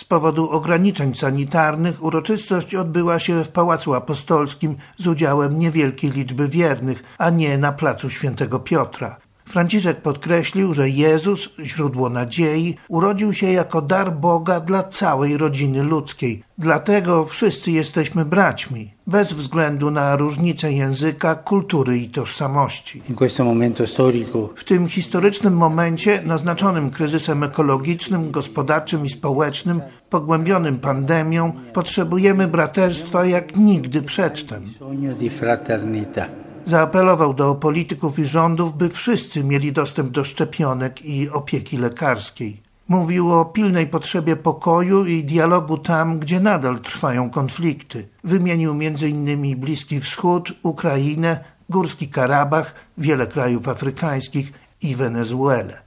powodu ograniczeń sanitarnych uroczystość odbyła się w Pałacu Apostolskim z udziałem niewielkiej liczby wiernych, a nie na placu Świętego Piotra. Franciszek podkreślił, że Jezus, źródło nadziei, urodził się jako dar Boga dla całej rodziny ludzkiej. Dlatego wszyscy jesteśmy braćmi, bez względu na różnice języka, kultury i tożsamości. W tym historycznym momencie, naznaczonym kryzysem ekologicznym, gospodarczym i społecznym, pogłębionym pandemią, potrzebujemy braterstwa jak nigdy przedtem. Zaapelował do polityków i rządów, by wszyscy mieli dostęp do szczepionek i opieki lekarskiej. Mówił o pilnej potrzebie pokoju i dialogu tam, gdzie nadal trwają konflikty. Wymienił m.in. Bliski Wschód, Ukrainę, Górski Karabach, wiele krajów afrykańskich i Wenezuelę.